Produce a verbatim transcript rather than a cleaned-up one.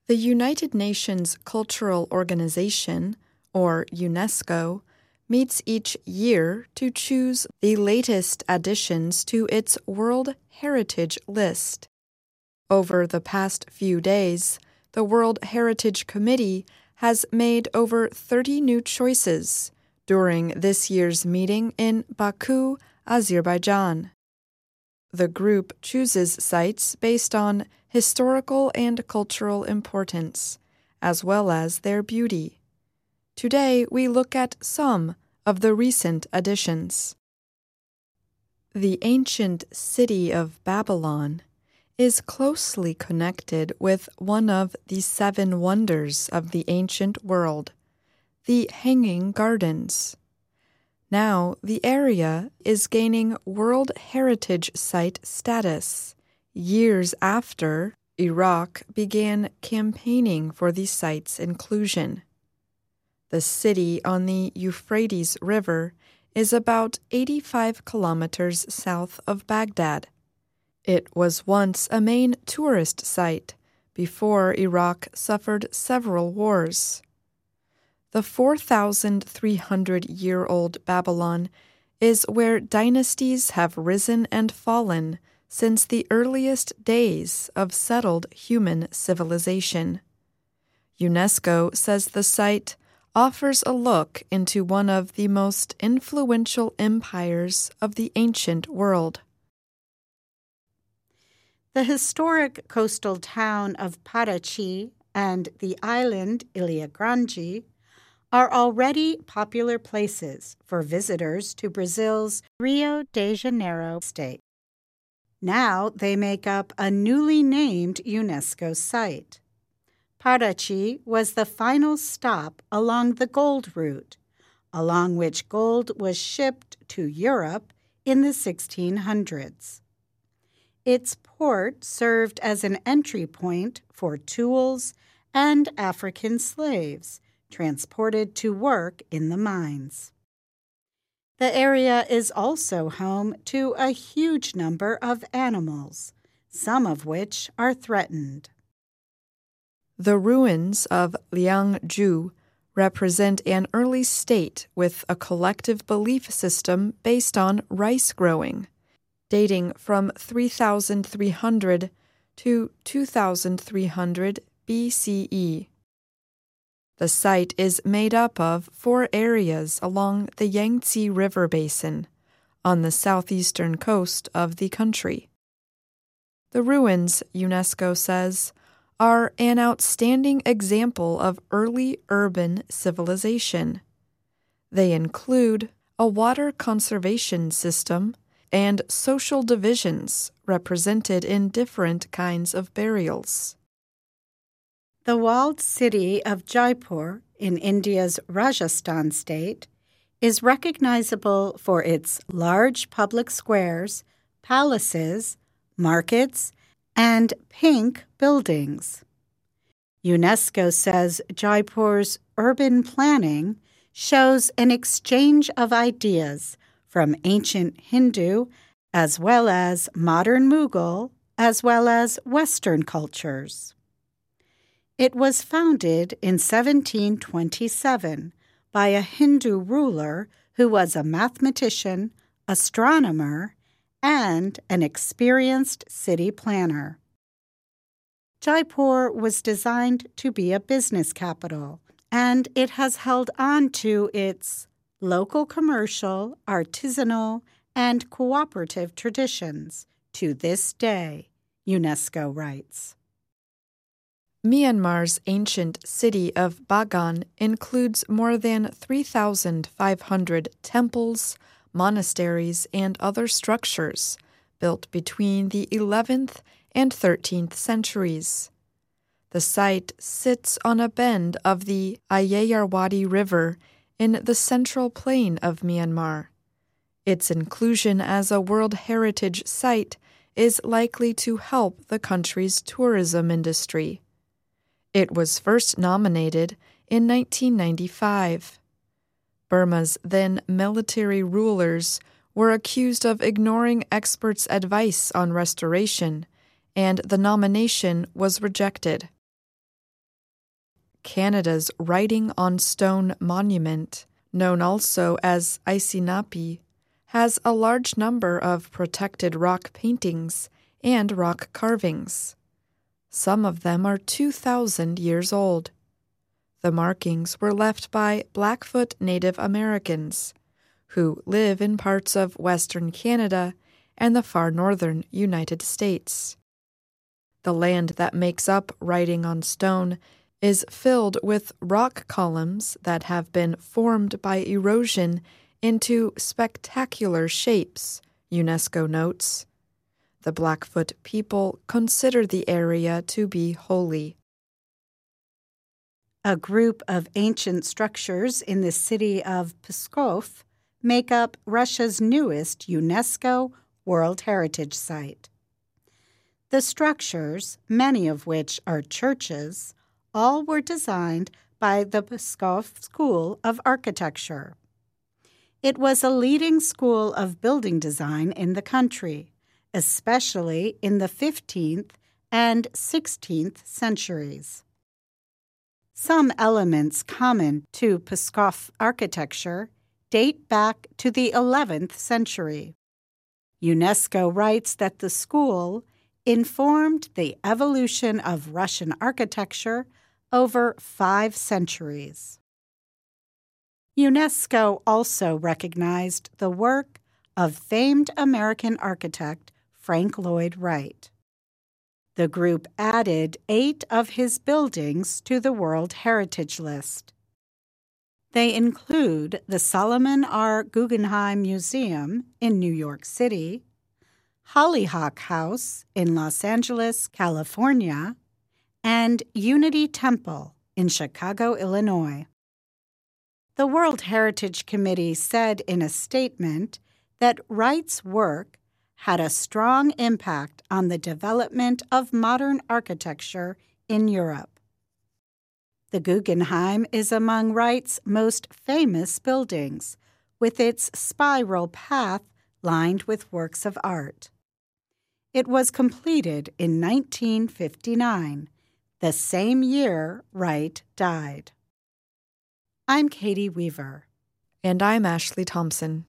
The United Nations Cultural Organization, or UNESCO, meets each year to choose the latest additions to its World Heritage List. Over the past few days, the World Heritage Committee has made over thirty new choices during this year's meeting in Baku, Azerbaijan. The group chooses sites based on historical and cultural importance, as well as their beauty. Today, we look at some of the recent additions. The ancient city of Babylon is closely connected with one of the seven wonders of the ancient world, the Hanging Gardens. Now, the area is gaining World Heritage Site status years after Iraq began campaigning for the site's inclusion. The city on the Euphrates River is about eighty-five kilometers south of Baghdad. It was once a main tourist site before Iraq suffered several wars. The four thousand three hundred year old Babylon is where dynasties have risen and fallen since the earliest days of settled human civilization. UNESCO says the site offers a look into one of the most influential empires of the ancient world. The historic coastal town of Parachi and the island Ilha Grande are already popular places for visitors to Brazil's Rio de Janeiro state. Now they make up a newly named UNESCO site. Parachi was the final stop along the gold route, along which gold was shipped to Europe in the sixteen hundreds. Its port served as an entry point for tools and African slaves transported to work in the mines. The area is also home to a huge number of animals, some of which are threatened. The ruins of Liangzhu represent an early state with a collective belief system based on rice growing, dating from three thousand three hundred to two thousand three hundred B C E. The site is made up of four areas along the Yangtze River basin on the southeastern coast of the country. The ruins, UNESCO says, are an outstanding example of early urban civilization. They include a water conservation system and social divisions represented in different kinds of burials. The walled city of Jaipur in India's Rajasthan state is recognizable for its large public squares, palaces, markets, and pink buildings. UNESCO says Jaipur's urban planning shows an exchange of ideas from ancient Hindu as well as modern Mughal as well as Western cultures. It was founded in seventeen twenty-seven by a Hindu ruler who was a mathematician, astronomer, and an experienced city planner. Jaipur was designed to be a business capital, and it has held on to its local commercial, artisanal, and cooperative traditions to this day, UNESCO writes. Myanmar's ancient city of Bagan includes more than three thousand five hundred temples, monasteries, and other structures built between the eleventh and thirteenth centuries. The site sits on a bend of the Ayeyarwady River in the central plain of Myanmar. Its inclusion as a World Heritage Site is likely to help the country's tourism industry. It was first nominated in nineteen ninety-five. Burma's then military rulers were accused of ignoring experts' advice on restoration, and the nomination was rejected. Canada's Writing on Stone Monument, known also as Aisinapi, has a large number of protected rock paintings and rock carvings. Some of them are two thousand years old. The markings were left by Blackfoot Native Americans, who live in parts of Western Canada and the far northern United States. The land that makes up Writing on Stone is filled with rock columns that have been formed by erosion into spectacular shapes, UNESCO notes. The Blackfoot people consider the area to be holy. A group of ancient structures in the city of Pskov make up Russia's newest UNESCO World Heritage Site. The structures, many of which are churches, all were designed by the Pskov School of Architecture. It was a leading school of building design in the country, especially in the fifteenth and sixteenth centuries. Some elements common to Pskov architecture date back to the eleventh century. UNESCO writes that the school informed the evolution of Russian architecture over five centuries. UNESCO also recognized the work of famed American architect Frank Lloyd Wright. The group added eight of his buildings to the World Heritage List. They include the Solomon R. Guggenheim Museum in New York City, Hollyhock House in Los Angeles, California, and Unity Temple in Chicago, Illinois. The World Heritage Committee said in a statement that Wright's work had a strong impact on the development of modern architecture in Europe. The Guggenheim is among Wright's most famous buildings, with its spiral path lined with works of art. It was completed in nineteen fifty-nine, the same year Wright died. I'm Katie Weaver. And I'm Ashley Thompson.